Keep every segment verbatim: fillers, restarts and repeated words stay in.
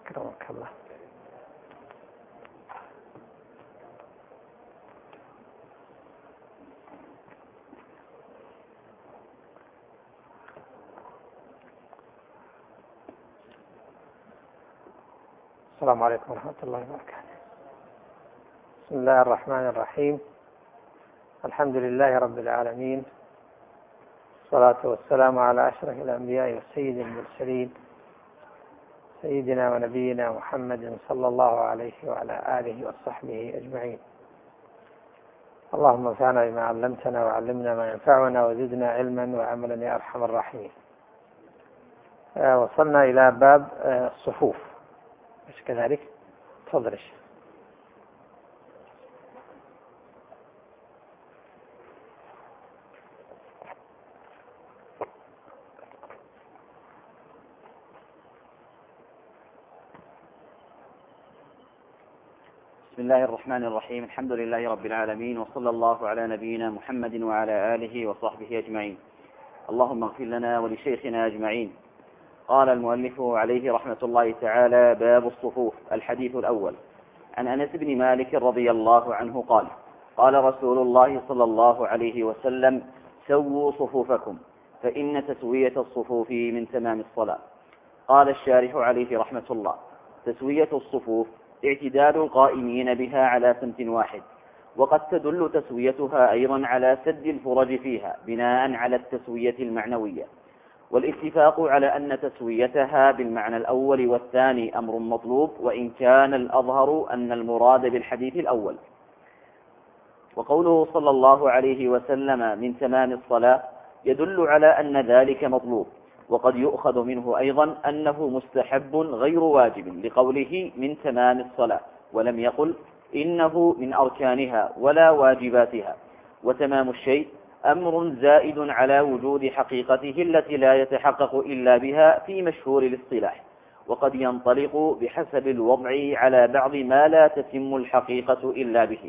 أكرمك الله. السلام عليكم ورحمة الله وبركاته. بسم الله الرحمن الرحيم. الحمد لله رب العالمين، الصلاة والسلام على أشرف الأنبياء والسيد المرسلين سيدنا ونبينا محمد صلى الله عليه وعلى آله وصحبه أجمعين. اللهم انفعنا بما علمتنا وعلمنا ما ينفعنا وزدنا علما وعملا يا أرحم الراحمين. آه وصلنا إلى باب آه الصفوف، مش كذلك؟ تفضل. بسم الله الرحمن الرحيم. الحمد لله رب العالمين، وصلى الله على نبينا محمد وعلى آله وصحبه أجمعين. اللهم اغفر لنا ولشيخنا أجمعين. قال المؤلف عليه رحمة الله تعالى: باب الصفوف. الحديث الأول عن أنس بن مالك رضي الله عنه قال: قال رسول الله صلى الله عليه وسلم: سووا صفوفكم فإن تسوية الصفوف من تمام الصلاة. قال الشارح عليه رحمة الله: تسوية الصفوف اعتدال القائمين بها على سمت واحد، وقد تدل تسويتها أيضا على سد الفرج فيها بناء على التسوية المعنوية، والاتفاق على أن تسويتها بالمعنى الأول والثاني أمر مطلوب، وإن كان الأظهر أن المراد بالحديث الأول. وقوله صلى الله عليه وسلم من تمام الصلاة يدل على أن ذلك مطلوب، وقد يؤخذ منه أيضا أنه مستحب غير واجب لقوله من تمام الصلاة، ولم يقل إنه من أركانها ولا واجباتها. وتمام الشيء أمر زائد على وجود حقيقته التي لا يتحقق إلا بها في مشهور الاصطلاح، وقد ينطلق بحسب الوضع على بعض ما لا تتم الحقيقة إلا به.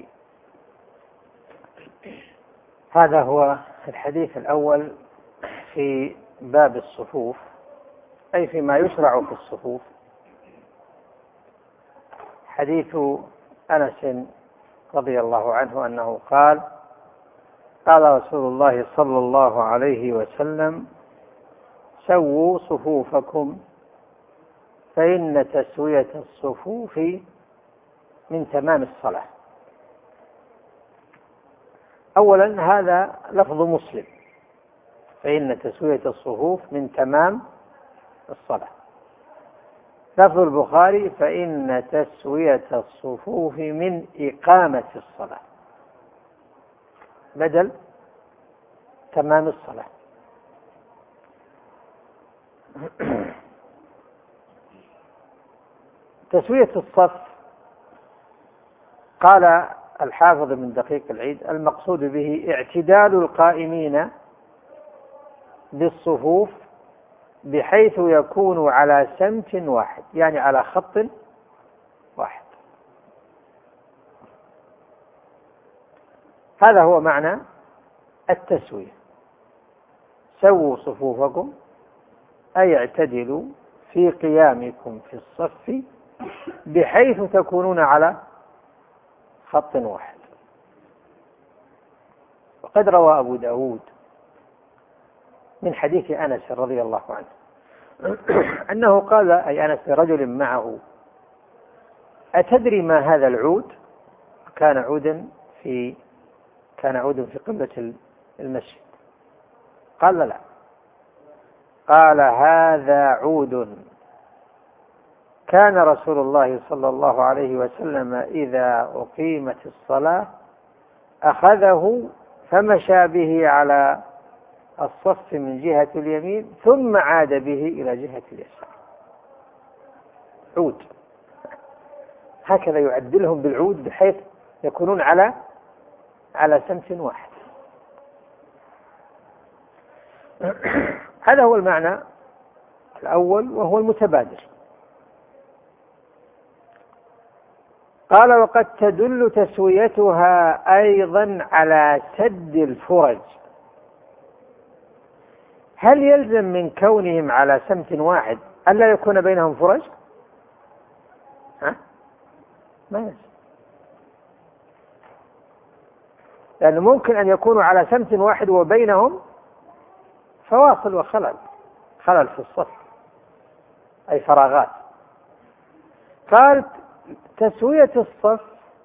هذا هو الحديث الأول في باب الصفوف، أي فيما يشرع في الصفوف. حديث أنس رضي الله عنه أنه قال: قال رسول الله صلى الله عليه وسلم: سووا صفوفكم فإن تسوية الصفوف من تمام الصلاة. أولا هذا لفظ مسلم، فإن تسوية الصفوف من تمام الصلاة. لفظ البخاري: فإن تسوية الصفوف من إقامة الصلاة، بدل تمام الصلاة. تسوية الصف، قال الحافظ من دقيق العيد: المقصود به اعتدال القائمين بالصفوف بحيث يكون على سمت واحد، يعني على خط واحد. هذا هو معنى التسوية. سووا صفوفكم أي اعتدلوا في قيامكم في الصف بحيث تكونون على خط واحد. وقد روى أبو داود من حديث أنس رضي الله عنه أنه قال، أي أنس لرجل معه: أتدري ما هذا العود؟ كان عودا في كان عودا في قبلة المسجد. قال: لا. قال: هذا عود كان رسول الله صلى الله عليه وسلم إذا أقيمت الصلاة أخذه فمشى به على الصف من جهة اليمين ثم عاد به إلى جهة اليسار. عود، هكذا يعدلهم بالعود بحيث يكونون على على سمت واحد. هذا هو المعنى الأول وهو المتبادر. قال: وقد تدل تسويتها أيضا على سد الفرج. هل يلزم من كونهم على سمت واحد ألا يكون بينهم فرج؟ ها؟ ما ينزل، لأنه ممكن أن يكونوا على سمت واحد وبينهم فواصل وخلل، خلل في الصف أي فراغات. قال تسوية الصف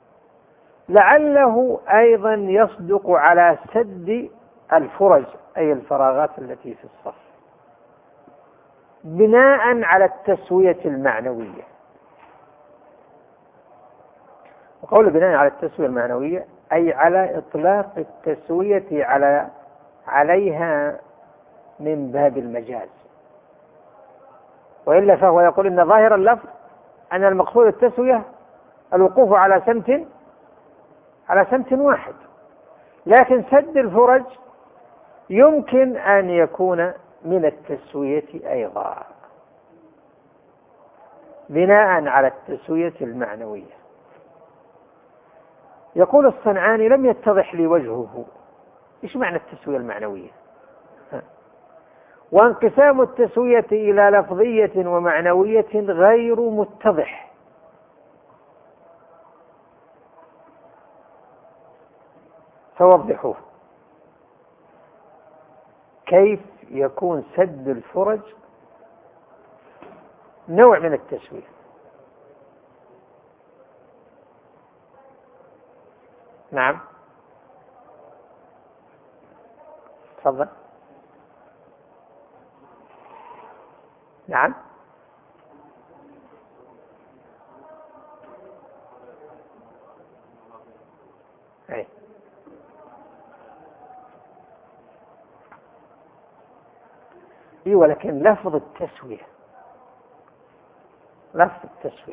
لعله أيضا يصدق على سد الفرج أي الفراغات التي في الصف، بناء على التسوية المعنوية. وقول بناء على التسوية المعنوية أي على إطلاق التسوية على عليها من باب المجاز، وإلا فهو يقول إن ظاهر اللفظ أن المقصود التسوية الوقوف على سمت على سمت واحد، لكن سد الفرج يمكن أن يكون من التسوية أيضا بناء على التسوية المعنوية. يقول الصنعاني لم يتضح لي وجهه، إيش معنى التسوية المعنوية؟ وانقسام التسوية إلى لفظية ومعنوية غير متضح، فوضحوه. كيف يكون سد الفرج نوع من التسوية؟ نعم تفضل. نعم أي. إيه ولكن لفظ التسوية، لفظ التسوية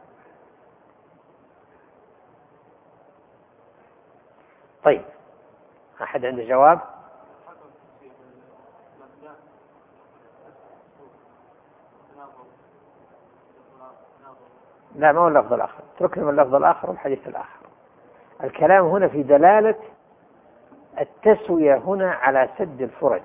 طيب، أحد عنده جواب؟ لا، ما هو اللفظ الآخر، اتركنا من اللفظ الآخر والحديث الآخر. الكلام هنا في دلالة التسوية هنا على سد الفرج.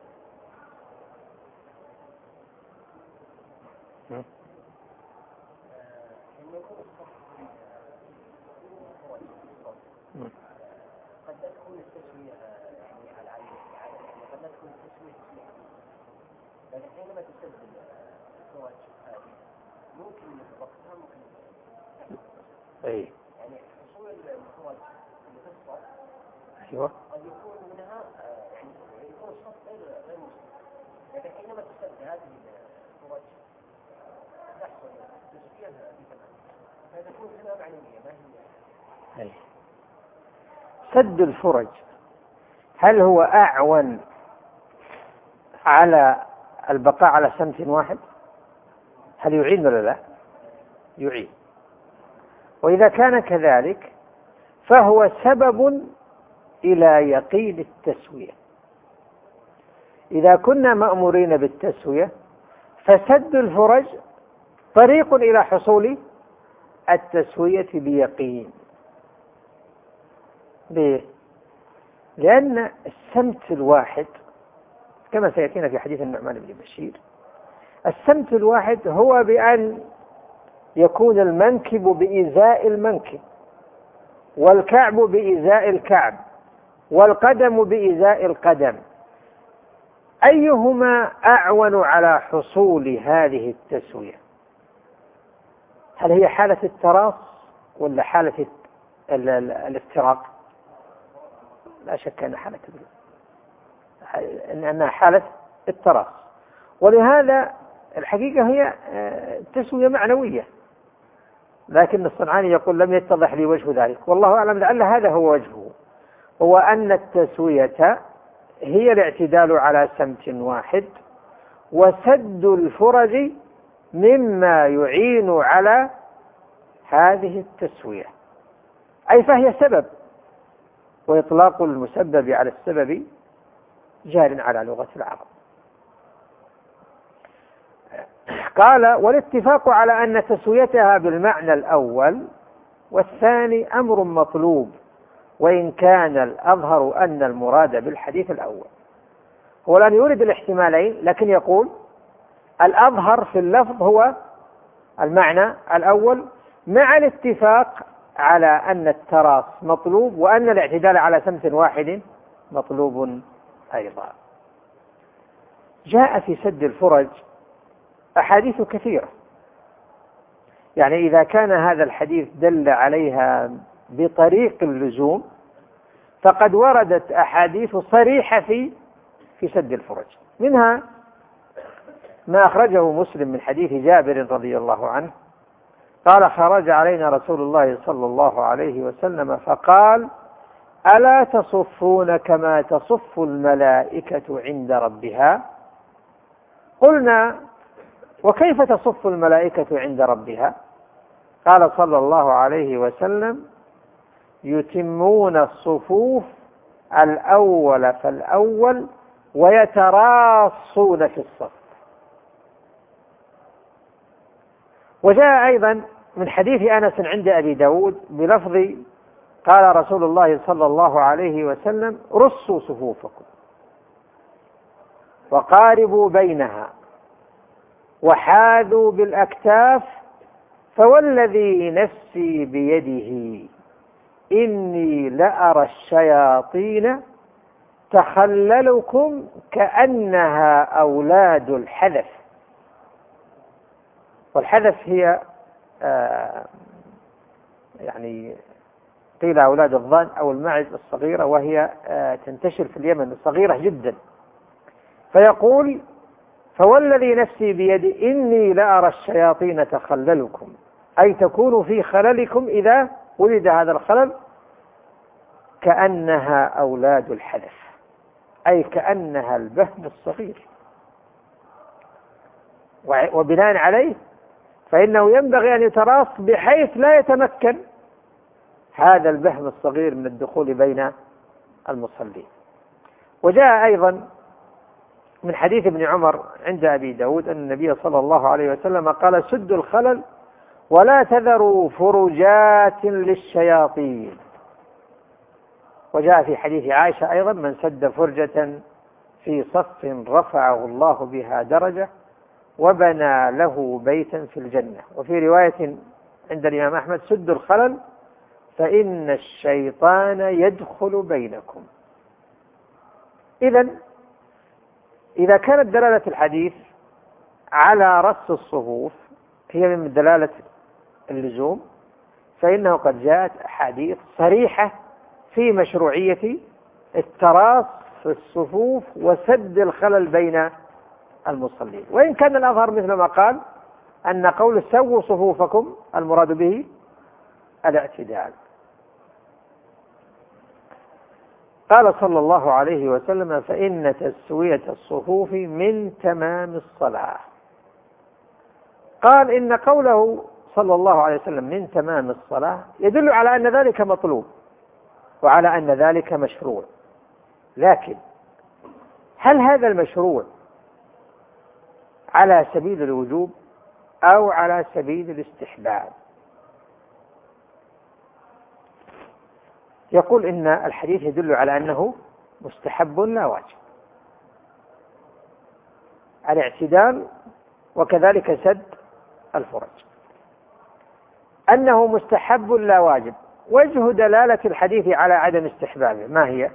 قد لا تكون التسوية يعني على العين، قد لا تكون التسوية لكن حينما تسد الفرج هذه ممكن وقتها ممكن أي يعني حصول الفرج اللي في الصف أيوة قد يكون منها يعني يكون الصف غير غير مسلم، لكن حينما تسد هذه الفرج تحصل تسوية بثمن، فتكون هنا معنوية ما هي. أي. سد الفرج هل هو أعون على البقاء على سمت واحد؟ هل يعين ولا لا؟ يعين. وإذا كان كذلك فهو سبب إلى يقين التسوية. إذا كنا مأمورين بالتسوية فسد الفرج طريق إلى حصول التسوية بيقين. ليه؟ لأن السمت الواحد كما سيأتينا في حديث النعمان بن بشير، السمت الواحد هو بأن يكون المنكب بإزاء المنكب، والكعب بإزاء الكعب، والقدم بإزاء القدم. أيهما أعون على حصول هذه التسوية؟ هل هي حالة التراص ولا حالة الافتراق؟ لا شك أن حالة أنها حالة التراص، ولهذا الحقيقة هي تسوية معنوية، لكن الصنعاني يقول لم يتضح لي وجه ذلك، والله أعلم، لعل هذا هو وجهه، هو أن التسوية هي الاعتدال على سمت واحد، وسد الفرج مما يعين على هذه التسوية، أي فهي سبب، وإطلاق المسبب على السبب جار على لغة العرب. قال والاتفاق على أن تسويتها بالمعنى الأول والثاني أمر مطلوب، وإن كان الأظهر أن المراد بالحديث الأول. هو الآن يورد الاحتمالين، لكن يقول الأظهر في اللفظ هو المعنى الأول، مع الاتفاق على أن التراص مطلوب وأن الاعتدال على سمت واحد مطلوب أيضا. جاء في سد الفرج أحاديث كثيرة، يعني إذا كان هذا الحديث دل عليها بطريق اللزوم فقد وردت أحاديث صريحة في في سد الفرج، منها ما أخرجه مسلم من حديث جابر رضي الله عنه قال: خرج علينا رسول الله صلى الله عليه وسلم فقال: ألا تصفون كما تصف الملائكة عند ربها؟ قلنا: وكيف تصف الملائكة عند ربها؟ قال صلى الله عليه وسلم: يتمون الصفوف الأول فالأول ويتراصون في الصف. وجاء أيضا من حديث أنس عند أبي داود بلفظ: قال رسول الله صلى الله عليه وسلم: رصوا صفوفكم وقاربوا بينها وحاذوا بالأكتاف، فوالذي نفسي بيده إني لأرى الشياطين تخللكم كأنها أولاد الحذف. والحذف هي آه يعني قيل أولاد الضأن أو المعز الصغيرة، وهي آه تنتشر في اليمن، صغيرة جدا. فيقول: فوالذي نفسي بيدي إني لأرى الشياطين تخللكم، أي تكون في خللكم إذا ولد هذا الخلل، كأنها أولاد الحذف، أي كأنها البهم الصغير. وبناء عليه فإنه ينبغي أن يتراص بحيث لا يتمكن هذا البهم الصغير من الدخول بين المصلين. وجاء أيضا من حديث ابن عمر عند أبي داود أن النبي صلى الله عليه وسلم قال: سدوا الخلل ولا تذروا فرجات للشياطين. وجاء في حديث عائشة أيضا: من سد فرجة في صف رفعه الله بها درجة وبنى له بيتا في الجنة. وفي رواية عند الإمام أحمد: سدوا الخلل فإن الشيطان يدخل بينكم. إذن إذا كانت دلالة الحديث على رص الصفوف هي من دلالة اللزوم، فإنه قد جاءت أحاديث صريحة في مشروعية التراص في الصفوف وسد الخلل بين المصلين. وإن كان الأظهر مثل ما قال أن قول سووا صفوفكم المراد به الاعتدال. قال صلى الله عليه وسلم: فإن تسوية الصفوف من تمام الصلاة. قال إن قوله صلى الله عليه وسلم من تمام الصلاة يدل على أن ذلك مطلوب وعلى أن ذلك مشروع، لكن هل هذا المشروع على سبيل الوجوب أو على سبيل الاستحباب؟ يقول إن الحديث يدل على أنه مستحب لا واجب، الاعتدال وكذلك سد الفرج، أنه مستحب لا واجب. وجه دلالة الحديث على عدم استحبابه ما هي؟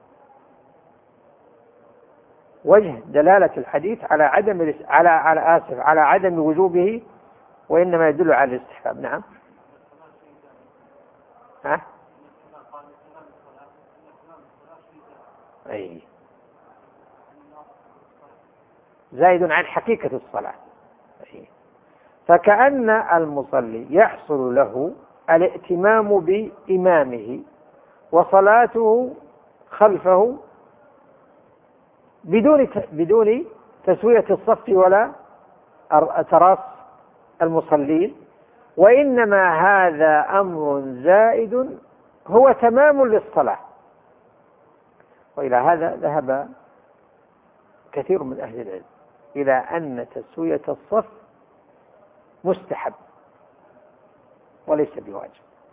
وجه دلالة الحديث على عدم على على آسف على عدم وجوبه، وإنما يدل على الاستحباب. نعم. ها؟ أي زائد عن حقيقة الصلاة. أي. فكأن المصلي يحصل له الائتمام بإمامه وصلاته خلفه بدون بدون تسوية الصف ولا تراص المصلين، وإنما هذا أمر زائد هو تمام للصلاة. وإلى هذا ذهب كثير من أهل العلم إلى أن تسوية الصف مستحب وليس بواجب،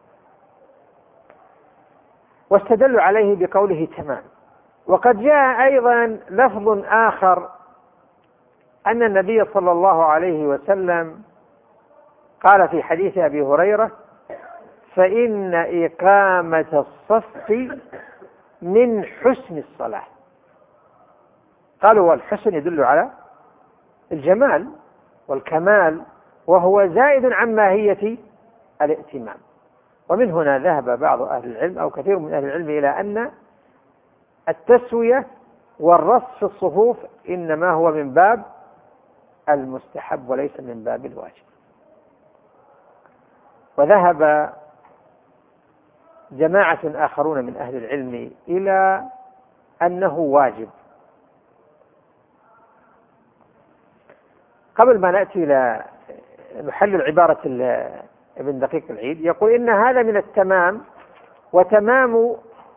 واستدلوا عليه بقوله تمام. وقد جاء أيضا لفظ آخر أن النبي صلى الله عليه وسلم قال في حديث أبي هريرة: فإن إقامة الصف من حسن الصلاة. قالوا والحسن يدل على الجمال والكمال، وهو زائد عن ماهية الائتمام. ومن هنا ذهب بعض أهل العلم أو كثير من أهل العلم إلى أن التسوية والرص في الصفوف إنما هو من باب المستحب وليس من باب الواجب. وذهب جماعة آخرون من أهل العلم إلى أنه واجب. قبل ما نأتي إلى نحلل عبارة ابن دقيق العيد، يقول إن هذا من التمام، وتمام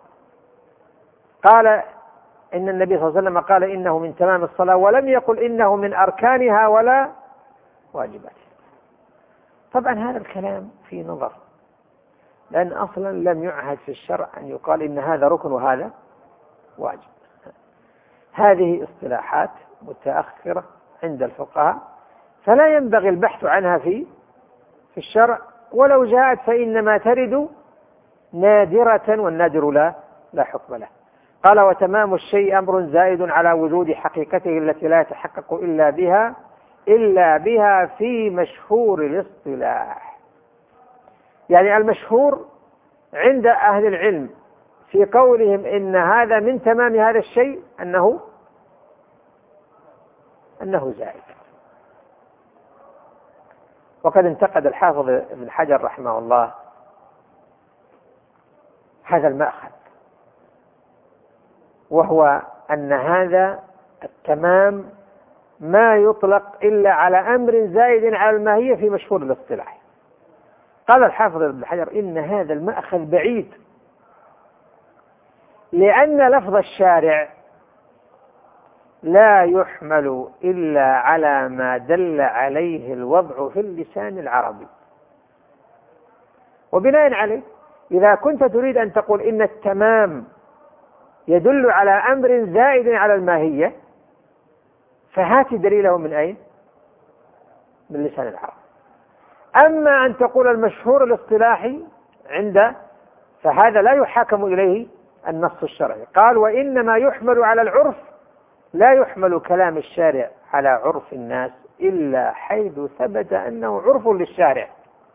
قال إن النبي صلى الله عليه وسلم قال إنه من تمام الصلاة، ولم يقل إنه من أركانها ولا واجباتها. طبعا هذا الكلام في نظر، لأن أصلا لم يعهد في الشرع أن يقال إن هذا ركن وهذا واجب. هذه اصطلاحات متأخرة عند الفقهاء، فلا ينبغي البحث عنها في في الشرع، ولو جاءت فإنما ترد نادرة، والنادر لا لا حكم له. قال: وتمام الشيء أمر زائد على وجود حقيقته التي لا يتحقق إلا بها إلا بها في مشهور الاصطلاح. يعني المشهور عند أهل العلم في قولهم إن هذا من تمام هذا الشيء أنه أنه زائد. وقد انتقد الحافظ ابن حجر رحمه الله هذا المأخذ، وهو أن هذا التمام ما يطلق إلا على أمر زائد على الماهية في مشهور الاصطلاح. قال الحافظ ابن حجر: إن هذا المأخذ بعيد، لأن لفظ الشارع لا يحمل إلا على ما دل عليه الوضع في اللسان العربي. وبناء عليه إذا كنت تريد أن تقول إن التمام يدل على أمر زائد على الماهية، فهات دليله من أين؟ من لسان العرب. أما أن تقول المشهور الاصطلاحي عند فهذا لا يحاكم إليه النص الشرعي. قال: وإنما يحمل على العرف، لا يحمل كلام الشارع على عرف الناس إلا حيث ثبت أنه عرف للشارع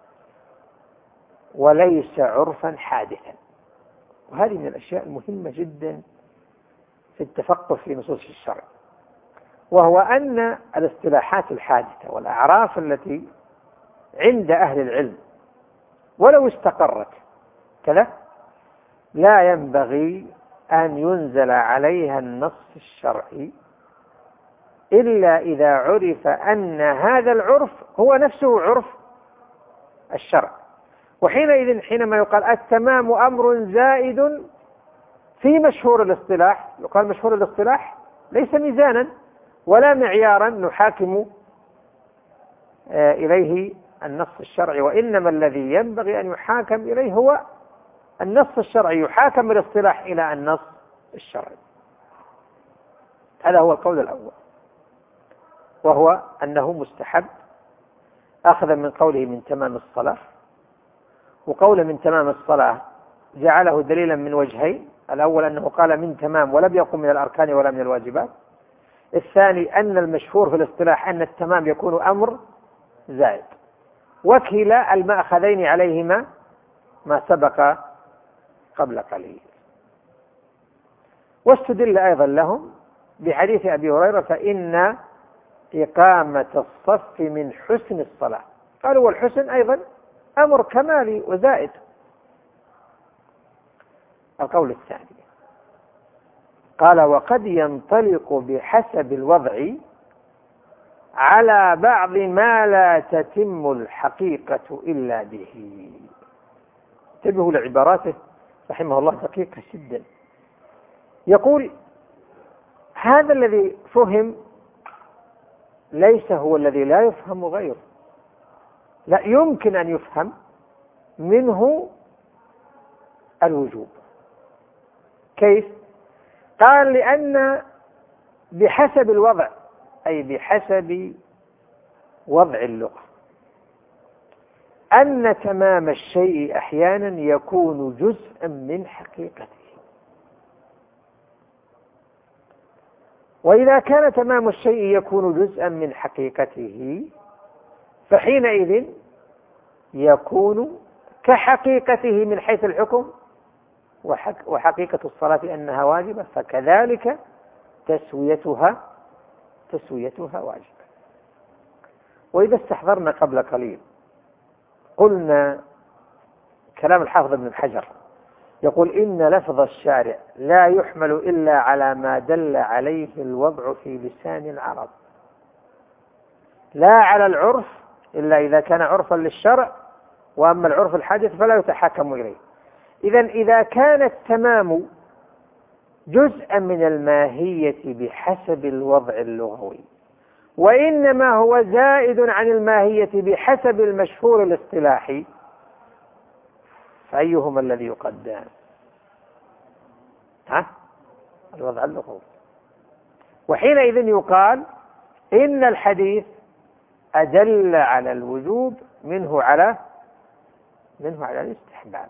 وليس عرفا حادثا. وهذه من الأشياء المهمة جدا في التفقه في نصوص الشرع، وهو أن الاصطلاحات الحادثة والأعراف التي عند أهل العلم ولو استقرت كذا لا ينبغي أن ينزل عليها النص الشرعي إلا إذا عرف أن هذا العرف هو نفسه عرف الشرع. وحينئذ حينما يقال التمام أمر زائد في مشهور الاصطلاح، يقال مشهور الاصطلاح ليس ميزانا ولا معيارا نحاكم إليه النص الشرعي، وإنما الذي ينبغي أن يحاكم إليه هو النص الشرعي، يحاكم الاصطلاح إلى النص الشرعي. هذا هو القول الأول، وهو أنه مستحب أخذا من قوله من تمام الصلاة. وقوله من تمام الصلاة جعله دليلا من وجهين: الأول أنه قال من تمام ولم يقم من الأركان ولا من الواجبات. الثاني أن المشهور في الاصطلاح أن التمام يكون أمر زائد. وكلا المأخذين عليهما ما سبق قبل قليل. واستدل أيضا لهم بحديث أبي هريرة: فإن إقامة الصف من حسن الصلاة. قالوا والحسن أيضا أمر كمالي وزائد. القول الثاني قال: وقد ينطلق بحسب الوضع على بعض ما لا تتم الحقيقة إلا به. انتبهوا لعباراته رحمه الله دقيقة جدا. يقول: هذا الذي فهم ليس هو الذي لا يفهم غيره، لا يمكن أن يفهم منه الوجوب. كيف؟ قال: لأن بحسب الوضع أي بحسب وضع اللغة. أن تمام الشيء أحيانا يكون جزءا من حقيقته، وإذا كان تمام الشيء يكون جزءا من حقيقته فحينئذ يكون كحقيقته من حيث الحكم، وحقيقة الصلاة أنها واجبة، فكذلك تسويتها تسويتها واجبة. وإذا استحضرنا قبل قليل قلنا كلام الحافظ ابن حجر يقول إن لفظ الشارع لا يحمل إلا على ما دل عليه الوضع في لسان العرب، لا على العرف إلا إذا كان عرفا للشرع، وأما العرف الحادث فلا يتحاكم إليه. إذن إذا كان التمام جزءا من الماهية بحسب الوضع اللغوي، وإنما هو زائد عن الماهية بحسب المشهور الاصطلاحي، فأيهما الذي يقدم؟ ها؟ الوضع اللغوي. وحينئذ يقال إن الحديث أدل على الوجوب منه على منه على الاستحباب.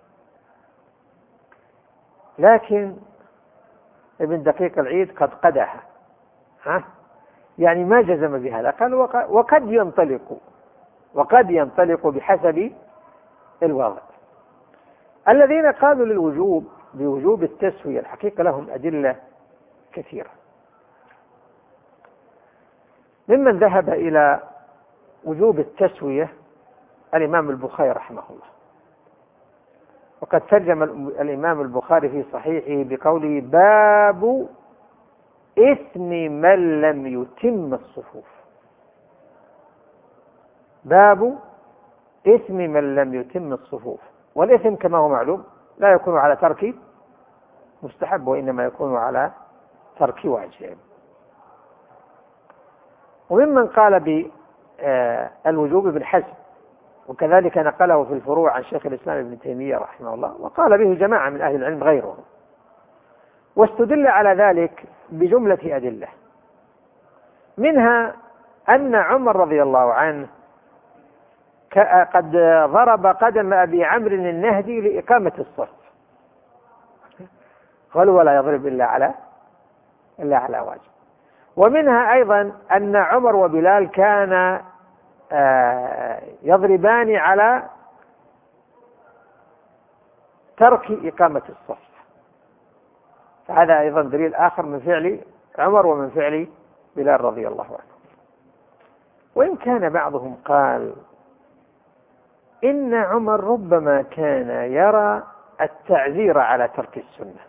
لكن ابن دقيق العيد قد قدح، ها؟ يعني ما جزم بهذا، قال وقد ينطلق وقد ينطلق بحسب الوضع. الذين قالوا للوجوب بوجوب التسوية الحقيقة لهم أدلة كثيرة. ممن ذهب إلى وجوب التسوية الإمام البخاري رحمه الله، وقد ترجم الإمام البخاري في صحيحه بقوله باب إثم من لم يتم الصفوف. باب إثم من لم يتم الصفوف. والإثم كما هو معلوم لا يكون على ترك مستحب، وإنما يكون على ترك واجب. وممن قال بالوجوب ابن حزم، وكذلك نقله في الفروع عن شيخ الإسلام ابن تيمية رحمه الله، وقال به جماعة من أهل العلم غيرهم، واستدل على ذلك بجملة أدلة، منها أن عمر رضي الله عنه قد ضرب قدم أبي عمرو النهدي لإقامة الصف، قالوا ولا يضرب إلا على إلا على واجب. ومنها أيضا أن عمر وبلال كان يضربان على ترك إقامة الصف، فهذا أيضا دليل آخر من فعل عمر ومن فعل بلال رضي الله عنه. وإن كان بعضهم قال إن عمر ربما كان يرى التعذير على ترك السنة،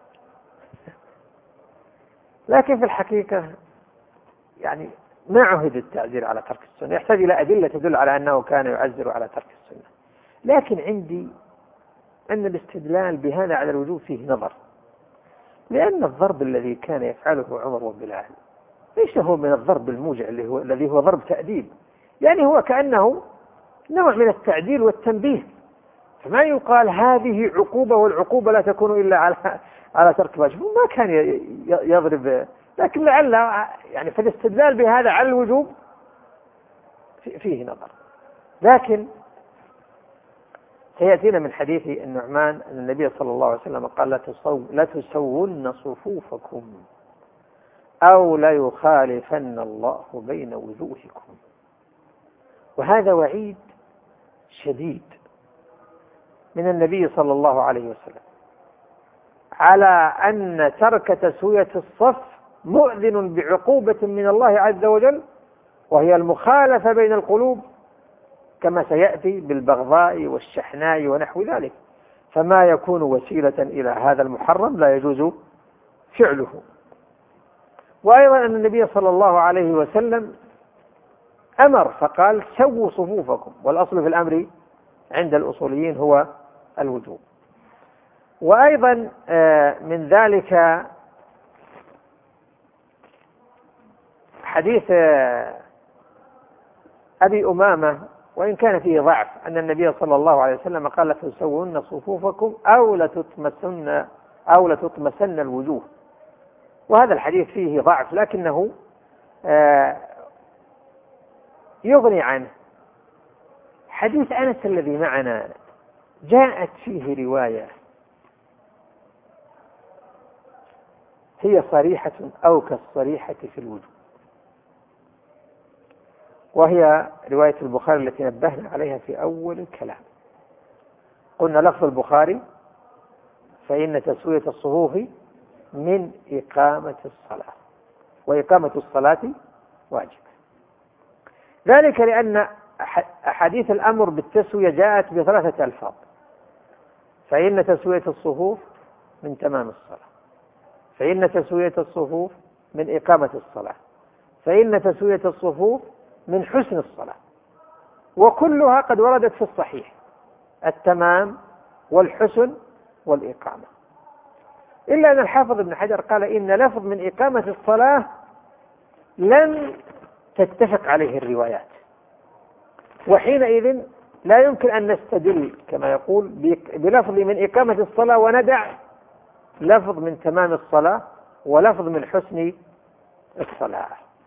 لكن في الحقيقة يعني ما عهد التعذير على ترك السنة، يحتاج إلى أدلة تدل على أنه كان يعذر على ترك السنة. لكن عندي أن الاستدلال بهذا على الوجوب فيه نظر، لأن الضرب الذي كان يفعله عمر وبلال ليس هو من الضرب الموجع اللي هو الذي هو ضرب تأديب، يعني هو كأنه نوع من التعديل والتنبيه، فما يقال هذه عقوبة والعقوبة لا تكون إلا على على ترك واجب. ما كان يضرب، لكن لعل يعني في الاستدلال بهذا على الوجوب فيه نظر. لكن سيأتينا من حديث النعمان أن النبي صلى الله عليه وسلم قال لا تسون صفوفكم أو لا يخالفن الله بين وجوهكم. وهذا وعيد شديد من النبي صلى الله عليه وسلم على أن ترك تسوية الصف مؤذن بعقوبة من الله عز وجل، وهي المخالفة بين القلوب كما سيأتي بالبغضاء والشحناء ونحو ذلك، فما يكون وسيلة إلى هذا المحرم لا يجوز فعله. وأيضا أن النبي صلى الله عليه وسلم أمر فقال سووا صفوفكم، والأصل في الأمر عند الأصوليين هو الوجوب. وأيضا من ذلك حديث أبي أمامة، وإن كان فيه ضعف، أن النبي صلى الله عليه وسلم قال لتسوون صفوفكم أو لتطمسن أو لتطمسن الوجوه، وهذا الحديث فيه ضعف لكنه يغني عنه حديث أنس الذي معنا جاءت فيه رواية هي صريحة أو كالصريحة في الوجوب، وهي رواية البخاري التي نبهنا عليها في أول الكلام. قلنا لفظ البخاري: فإن تسوية الصفوف من إقامة الصلاة، وإقامة الصلاة واجب. ذلك لأن أحاديث الأمر بالتسوية جاءت بثلاثة ألفاظ: فإن تسوية الصفوف من تمام الصلاة، فإن تسوية الصفوف من إقامة الصلاة، فإن تسوية الصفوف من حسن الصلاة، وكلها قد وردت في الصحيح: التمام والحسن والإقامة. إلا أن الحافظ ابن حجر قال إن لفظ من إقامة الصلاة لم تتفق عليه الروايات، وحينئذ لا يمكن أن نستدل كما يقول بلفظ من إقامة الصلاة وندع لفظ من تمام الصلاة ولفظ من حسن الصلاة.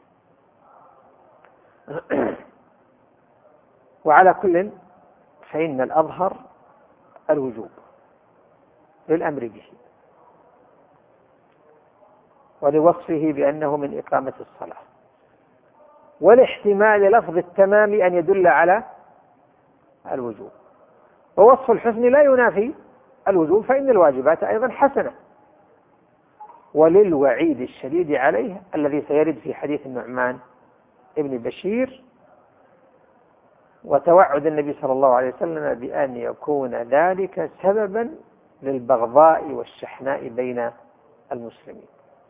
وعلى كل فإن الأظهر الوجوب للأمر به ولوصفه بأنه من إقامة الصلاة، والاحتمال لفظ التمام أن يدل على الوجوب، ووصف الحسن لا ينافي الوجوب، فإن الواجبات أيضا حسنة. وللوعيد الشديد عليه الذي سيرد في حديث النعمان ابن بشير وتوعد النبي صلى الله عليه وسلم بأن يكون ذلك سببا للبغضاء والشحناء بين المسلمين.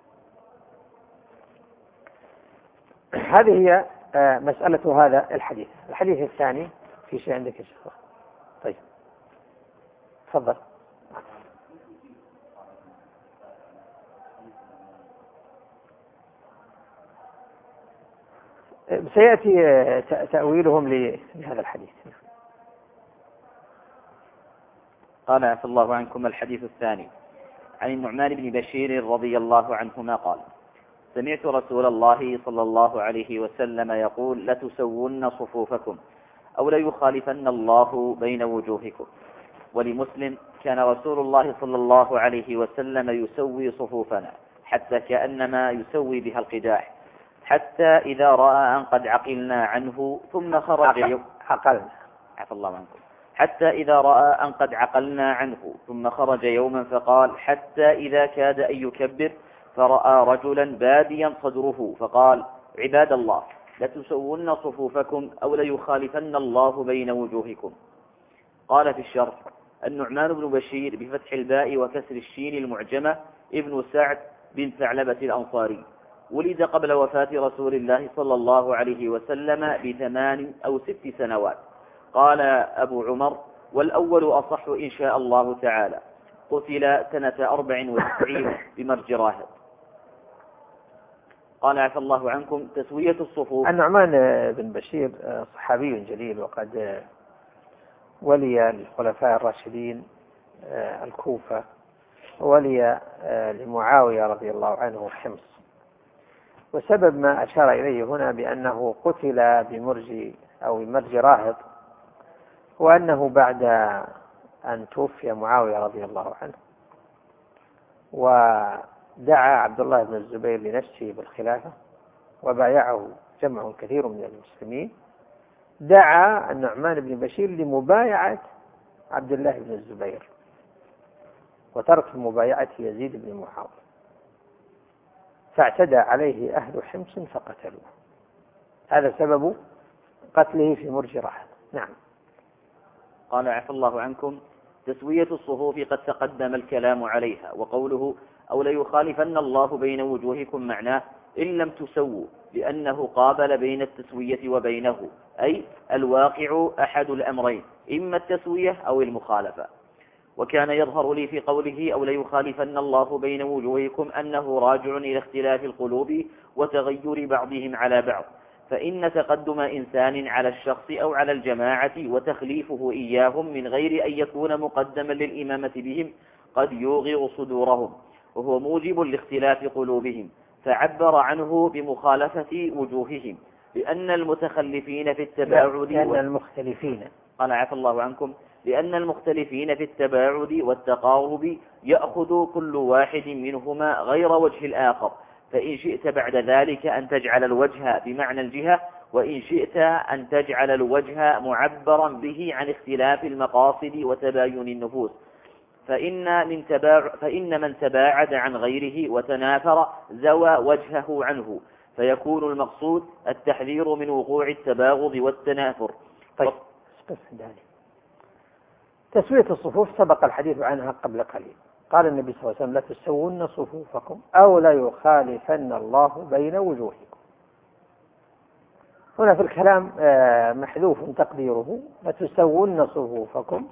هذه هي مسألة هذا الحديث. الحديث الثاني في شيء عندك يا شيخ؟ طيب تفضل. سيأتي تأويلهم لهذا الحديث. قال عفى الله عنكم. الحديث الثاني عن النعمان بن بشير رضي الله عنهما قال: سمعت رسول الله صلى الله عليه وسلم يقول: لتسون صفوفكم أو ليخالفن الله بين وجوهكم. ولمسلم: كان رسول الله صلى الله عليه وسلم يسوي صفوفنا حتى كأنما يسوي بها القداح، حتى إذا رأى أن قد عقلنا عنه ثم خرج عقلنا عفى الله عنكم حتى إذا رأى أن قد عقلنا عنه ثم خرج يوما فقال: حتى إذا كاد أن يكبر فرأى رجلا باديا صدره فقال: عباد الله، لتسون صفوفكم أو ليخالفن الله بين وجوهكم. قال في الشرح: النعمان بن بشير بفتح الباء وكسر الشين المعجمة ابن سعد بن ثعلبة الأنصاري، ولد قبل وفاة رسول الله صلى الله عليه وسلم بثمان أو ست سنوات. قال أبو عمر: والأول أصح إن شاء الله تعالى. قتل سنة أربع وتسعين بمرج راهب. قال عفى الله عنكم: تسوية الصفوف. النعمان بن بشير صحابي جليل، وقد ولي الخلفاء الراشدين الكوفة، وولي لمعاوية رضي الله عنه حمص. وسبب ما أشار إليه هنا بأنه قتل بمرج أو بمرج راهب هو أنه بعد أن توفي معاوية رضي الله عنه ودعا عبد الله بن الزبير لنفسه بالخلافة وبايعه جمع كثير من المسلمين، دعا النعمان بن بشير لمبايعة عبد الله بن الزبير وترك مبايعة يزيد بن معاوية، فاعتدى عليه أهل حمص فقتلوه. هذا سبب قتله في مرج راهب. نعم. قال عفى الله عنكم: تسوية الصفوف قد تقدم الكلام عليها، وقوله أو ليخالفن الله بين وجوهكم معناه إن لم تسووا، لأنه قابل بين التسوية وبينه، أي الواقع أحد الأمرين، إما التسوية أو المخالفة. وكان يظهر لي في قوله أو ليخالفن الله بين وجوهكم أنه راجع إلى اختلاف القلوب وتغير بعضهم على بعض، فإن تقدم إنسان على الشخص أو على الجماعة وتخليفه إياهم من غير أن يكون مقدما للإمامة بهم قد يوغر صدورهم، وهو موجب لاختلاف قلوبهم، فعبر عنه بمخالفة وجوههم، لأن المتخلفين في التباعد لأن المختلفين قال عفى الله عنكم: لأن المختلفين في التباعد والتقارب يأخذ كل واحد منهما غير وجه الآخر، فإن شئت بعد ذلك أن تجعل الوجه بمعنى الجهة، وإن شئت أن تجعل الوجه معبرا به عن اختلاف المقاصد وتباين النفوس، فإن من, تباع فإن من تباعد عن غيره وتنافر زوى وجهه عنه، فيكون المقصود التحذير من وقوع التباغض والتنافر. طيب تسوية الصفوف سبق الحديث عنها قبل قليل. قال النبي صلى الله عليه وسلم: لا تسوون صفوفكم أو لا يخالفن الله بين وجوهكم. هنا في الكلام محذوف تقديره: لا تسوون صفوفكم،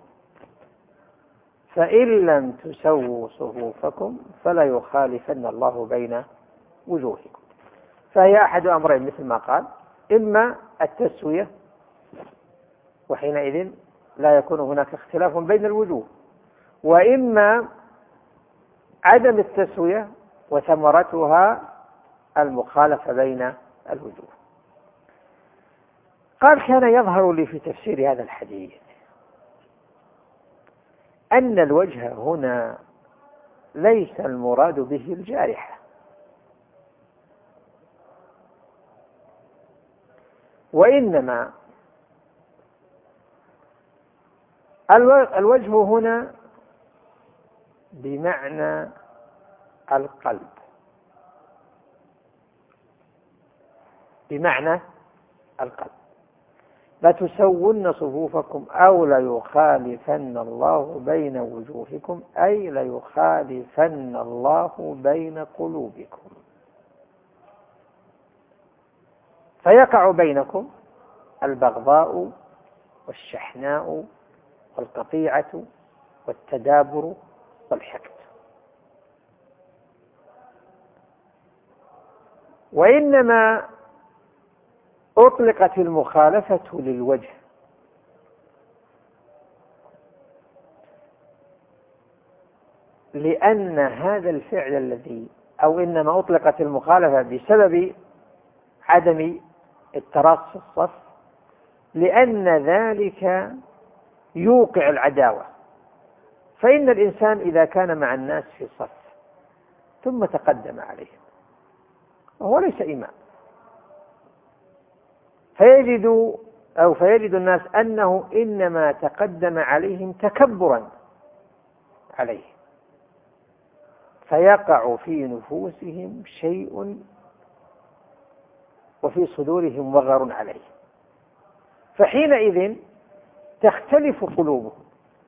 فإن لم تسووا صفوفكم فلا يخالفن الله بين وجوهكم. فهي أحد أمرين مثل ما قال: إما التسوية، وحينئذ لا يكون هناك اختلاف بين الوجوه، وإما عدم التسوية وثمرتها المخالفة بين الوجوه. قال: كان يظهر لي في تفسير هذا الحديث أن الوجه هنا ليس المراد به الجارحة، وإنما الوجه هنا بمعنى القلب، بمعنى القلب. لا تسون صفوفكم أو لا يخالفن الله بين وجوهكم، أي لا يخالفن الله بين قلوبكم، فيقع بينكم البغضاء والشحناء والقطيعة والتدابر والحقد. وإنما أطلقت المخالفة للوجه لأن هذا الفعل الذي أو إنما أطلقت المخالفة بسبب عدم التراص في الصف، لأن ذلك يوقع العداوة. فإن الإنسان إذا كان مع الناس في صف ثم تقدم عليهم وهو ليس إمام، فيجد أو فيجد الناس أنه إنما تقدم عليهم تكبرا عليه، فيقع في نفوسهم شيء وفي صدورهم وغر عليه، فحينئذ تختلف قلوبهم.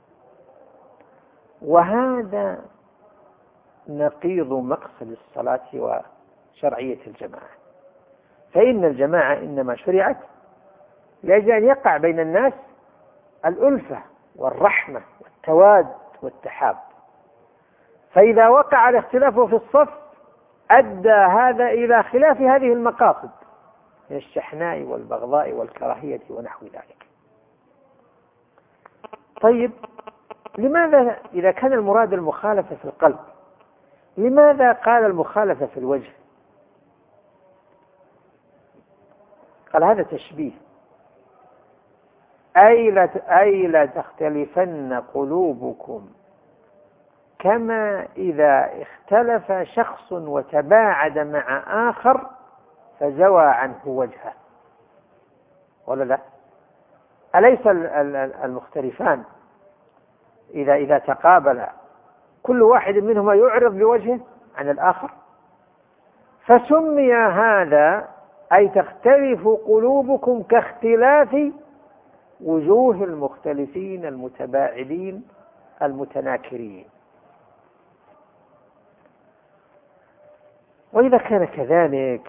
وهذا نقيض مقصد الصلاة وشرعية الجماعة، فإن الجماعة إنما شرعت لأجل أن يقع بين الناس الألفة والرحمة والتواد والتحاب، فإذا وقع الاختلاف في الصف أدى هذا إلى خلاف هذه المقاصد من الشحناء والبغضاء والكراهية ونحو ذلك. طيب، لماذا إذا كان المراد المخالفة في القلب لماذا قال المخالفة في الوجه؟ قال: هذا تشبيه، أي لا, أي لا تختلفن قلوبكم كما إذا اختلف شخص وتباعد مع آخر فزوى عنه وجهه، ولا لا؟ أليس المختلفان إذا إذا تقابل كل واحد منهما يعرض بوجهه عن الآخر؟ فسمي هذا أي تختلف قلوبكم كاختلاف وجوه المختلفين المتباعدين المتناكرين. وإذا كان كذلك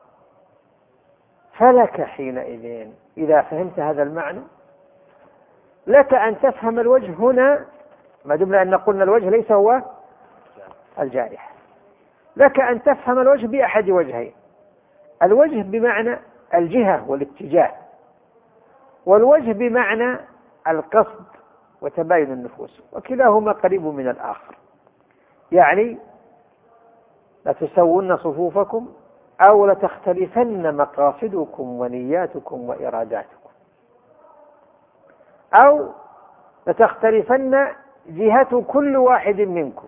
فلك حينئذ إذا فهمت هذا المعنى لك أن تفهم الوجه هنا، ما دمنا أن قلنا الوجه ليس هو الجارح، لك أن تفهم الوجه بأحد وجهين: الوجه بمعنى الجهة والاتجاه، والوجه بمعنى القصد وتباين النفوس، وكلاهما قريب من الآخر. يعني لا تسوون صفوفكم أو لتختلفن مقاصدكم ونياتكم وإراداتكم. أو لتختلفن جهة كل واحد منكم.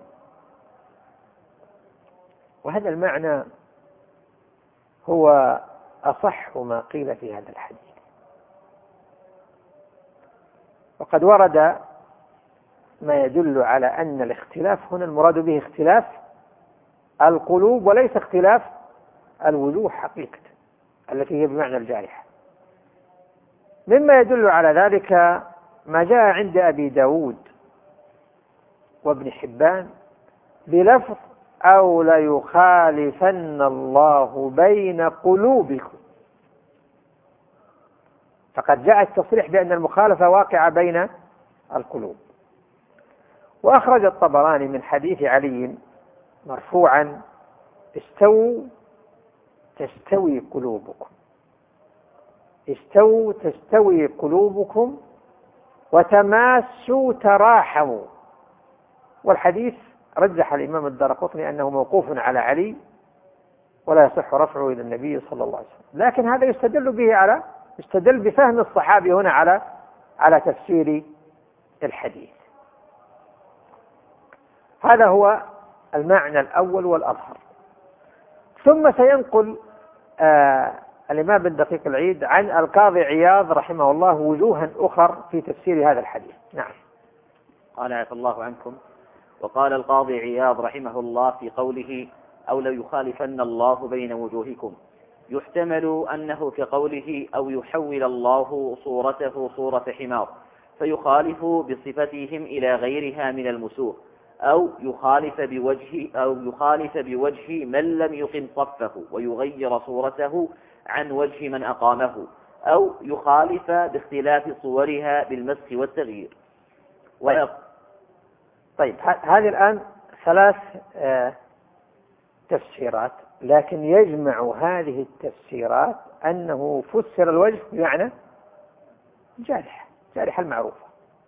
وهذا المعنى هو أصح ما قيل في هذا الحديث. وقد ورد ما يدل على أن الاختلاف هنا المراد به اختلاف القلوب وليس اختلاف الوجوه حقيقة التي هي بمعنى الجارحة. مما يدل على ذلك ما جاء عند أبي داود وابن حبان بلفظ أو ليخالفن الله بين قلوبكم، فقد جاء التصريح بأن المخالفة واقعة بين القلوب. وأخرج الطبراني من حديث علي مرفوعا: استووا تستوي قلوبكم، استووا تستوي قلوبكم وتماسوا تراحموا. والحديث رجح الإمام الدارقطني أنه موقوف على علي ولا يصح رفعه إلى النبي صلى الله عليه وسلم، لكن هذا يستدل به على يستدل بفهم الصحابي هنا على على تفسير الحديث. هذا هو المعنى الأول والأظهر. ثم سينقل آه الإمام بن دقيق العيد عن القاضي عياض رحمه الله وجوها أخر في تفسير هذا الحديث. نعم. قال عفى الله عنكم. وقال القاضي عياض رحمه الله في قوله أو ليخالفن الله بين وجوهكم، يحتمل أنه كقوله أو يحول الله صورته صورة حمار فيخالف بصفتهم إلى غيرها من المسوء، أو يخالف بوجه أو يخالف بوجه من لم يقم صفه ويغير صورته عن وجه من أقامه، أو يخالف باختلاف صورها بالمسخ والتغيير. طيب, طيب. هذه الآن ثلاث آه تفسيرات، لكن يجمع هذه التفسيرات أنه فسر الوجه بمعنى جارح جارح المعروفة.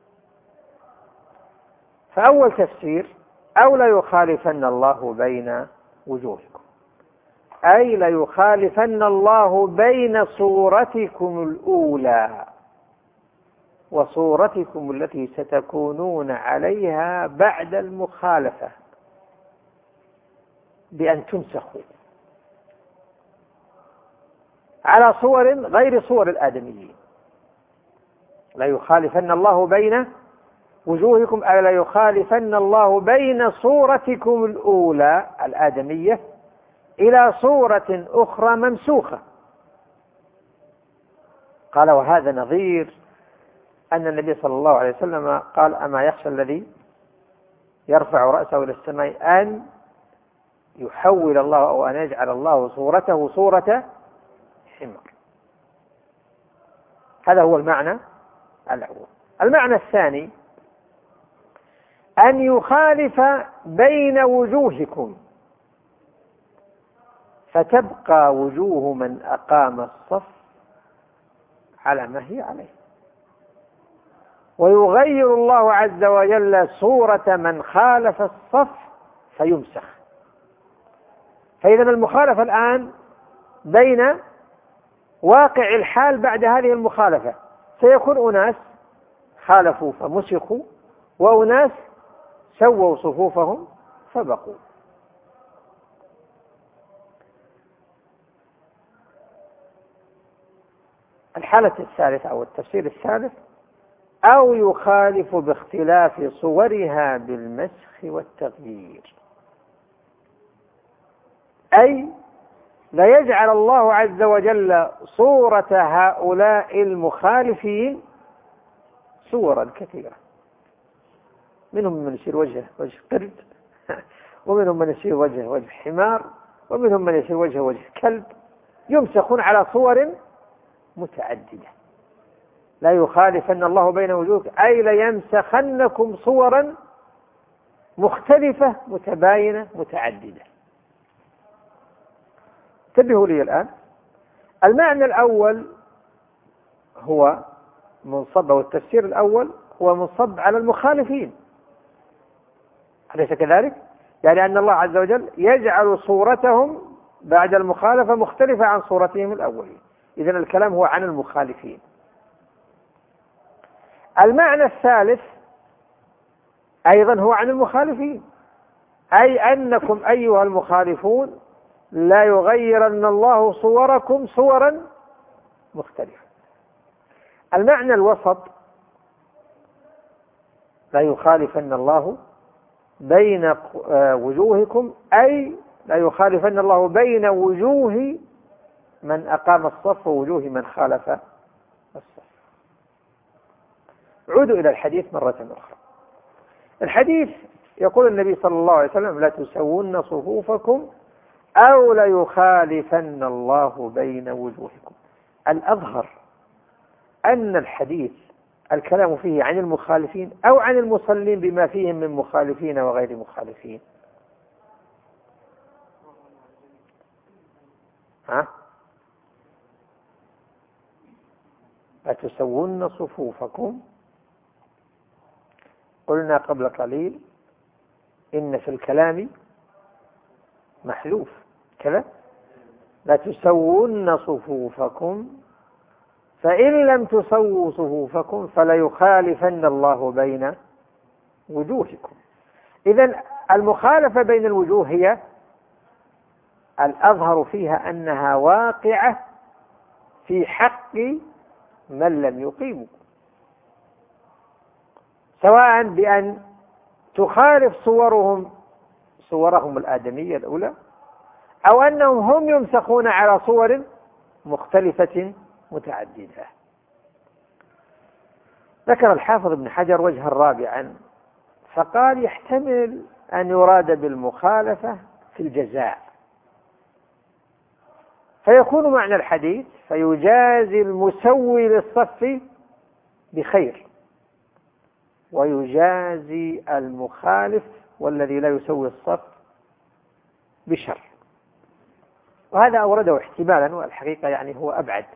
فأول تفسير أو ليخالفن الله بين وجوهكم، أي ليخالفن الله بين صورتكم الأولى وصورتكم التي ستكونون عليها بعد المخالفة بأن تمسخوا على صور غير صور الآدميين. ليخالفن الله بين وجوهكم أي ليخالفن الله بين صورتكم الأولى الآدمية إلى صورة أخرى ممسوخة. قال وهذا نظير أن النبي صلى الله عليه وسلم قال أما يخشى الذي يرفع رأسه إلى السماء أن يحول الله أو أن يجعل الله صورته صورة حمار. هذا هو المعنى الأول. المعنى الثاني أن يخالف بين وجوهكم فتبقى وجوه من أقام الصف على ما هي عليه، ويغير الله عز وجل صورة من خالف الصف فيمسخ. فإذا المخالفة الآن بين واقع الحال بعد هذه المخالفة، سيكون أناس خالفوا فمسخوا وأناس سووا صفوفهم فبقوا. الحالة الثالثة أو التفسير الثالث أو يخالف باختلاف صورها بالمسخ والتغيير، أي ليجعل الله عز وجل صورة هؤلاء المخالفين صورا كثيرة، منهم من يصير وجهه وجه قرد، ومنهم من يصير وجهه وجه حمار، ومنهم من يصير وجهه وجه كلب، يمسخون على صور متعددة. لا يخالفن الله بين وجوهكم أي ليمسخنكم صورا مختلفة متباينة متعددة. انتبهوا لي الآن. المعنى الأول هو منصب، والتفسير الأول هو منصب على المخالفين، أليس كذلك؟ يعني أن الله عز وجل يجعل صورتهم بعد المخالفة مختلفة عن صورتهم الأولين. إذن الكلام هو عن المخالفين. المعنى الثالث أيضا هو عن المخالفين، أي أنكم أيها المخالفون لا يغيرن الله صوركم صورا مختلفة. المعنى الوسط لا يخالفن الله بين وجوهكم، أي لا يخالفن الله بين وجوه من أقام الصف ووجوه من خالف الصف. عودوا إلى الحديث مرة أخرى. الحديث يقول النبي صلى الله عليه وسلم: لا تسوون صفوفكم أو ليخالفن الله بين وجوهكم. الأظهر أن الحديث الكلام فيه عن المخالفين أو عن المصلين بما فيهم من مخالفين وغير مخالفين. ها؟ لا تسوون صفوفكم، قلنا قبل قليل إن في الكلام محذوف كذا، لا تسوون صفوفكم فإن لم تسووا صفوفكم فليخالفن الله بين وجوهكم. إذن المخالفة بين الوجوه هي الأظهر فيها أنها واقعة في حق من لم يقيموا، سواء بأن تخالف صورهم صورهم الآدمية الأولى، أو أنهم هم يمسخون على صور مختلفة متعددة. ذكر الحافظ ابن حجر وجها رابعا فقال: يحتمل أن يراد بالمخالفة في الجزاء، فيكون معنى الحديث: فيجازي المسوي للصف بخير ويجازي المخالف والذي لا يسوي الصف بشر. وهذا أورده احتمالا، والحقيقة يعني هو أبعد،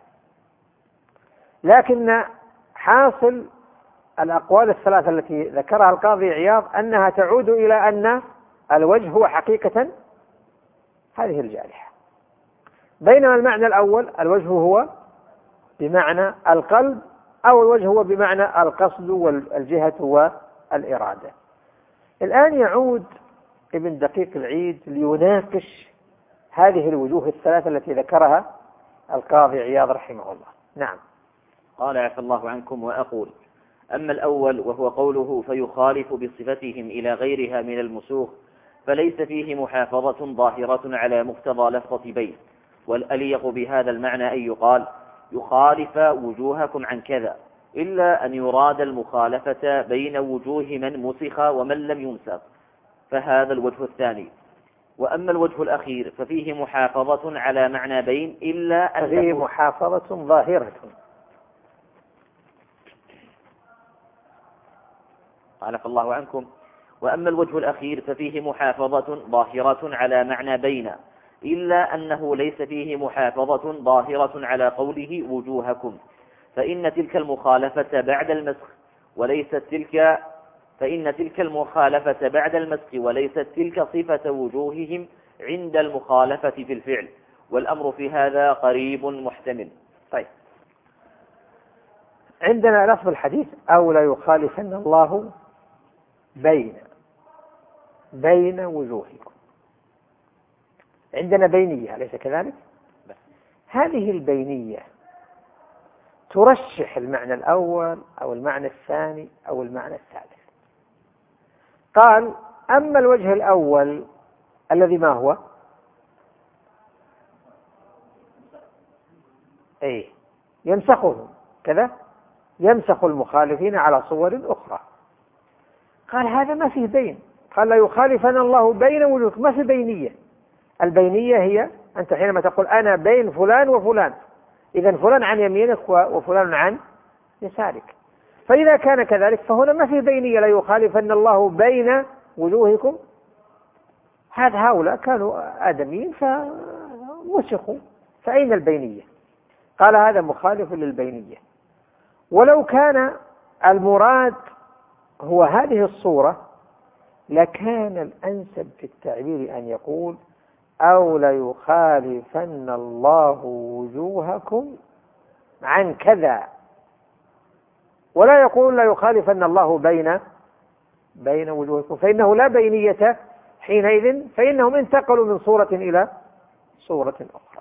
لكن حاصل الأقوال الثلاثة التي ذكرها القاضي عياض أنها تعود إلى أن الوجه هو حقيقة هذه الجارحة، بينما المعنى الأول الوجه هو بمعنى القلب، أو الوجه هو بمعنى القصد والجهة والإرادة. الآن يعود ابن دقيق العيد ليناقش هذه الوجوه الثلاثة التي ذكرها القاضي عياض رحمه الله. نعم. قال: عفى الله عنكم. وأقول: أما الأول وهو قوله فيخالف بصفتهم إلى غيرها من المسوخ، فليس فيه محافظة ظاهرة على مقتضى لفظة بين، والأليق بهذا المعنى أن يقال: يخالف وجوهكم عن كذا، إلا أن يراد المخالفة بين وجوه من مسخ ومن لم يمسخ، فهذا الوجه الثاني. وأما الوجه الأخير ففيه محافظة على معنى بين، إلا أن فيه محافظة ظاهرة. عفى الله عنكم. وأما الوجه الأخير ففيه محافظة ظاهرة على معنى بين، إلا أنه ليس فيه محافظة ظاهرة على قوله وجوهكم، فإن تلك المخالفة بعد المسخ وليست تلك فإن تلك المخالفة بعد المسخ وليست تلك صفة وجوههم عند المخالفة في الفعل، والأمر في هذا قريب محتمل. طيب، عندنا لفظ الحديث: أو لا يخالفن الله بين بين وجوهكم. عندنا بينية، أليس كذلك؟ هذه البينية ترشح المعنى الأول أو المعنى الثاني أو المعنى الثالث. قال: أما الوجه الأول الذي ما هو؟ أي يمسخهم كذا، يمسخ المخالفين على صور أخرى. قال: هذا ما فيه بين. قال: لا يخالفن الله بين وجوهكم، ما في بينية. البينية هي أنت حينما تقول أنا بين فلان وفلان، إذن فلان عن يمينك وفلان عن يسارك. فإذا كان كذلك فهنا ما في بينية، لا يخالفن الله بين وجوهكم. هذا هؤلاء كانوا آدميين فمسخوا، فأين البينية؟ قال: هذا مخالف للبينية. ولو كان المراد هو هذه الصورة لكان الأنسب في التعبير أن يقول: أو ليخالفن الله وجوهكم عن كذا، ولا يقول لا يخالفن الله بين بين وجوهكم، فإنه لا بينية حينئذ، فإنهم انتقلوا من صورة إلى صورة أخرى،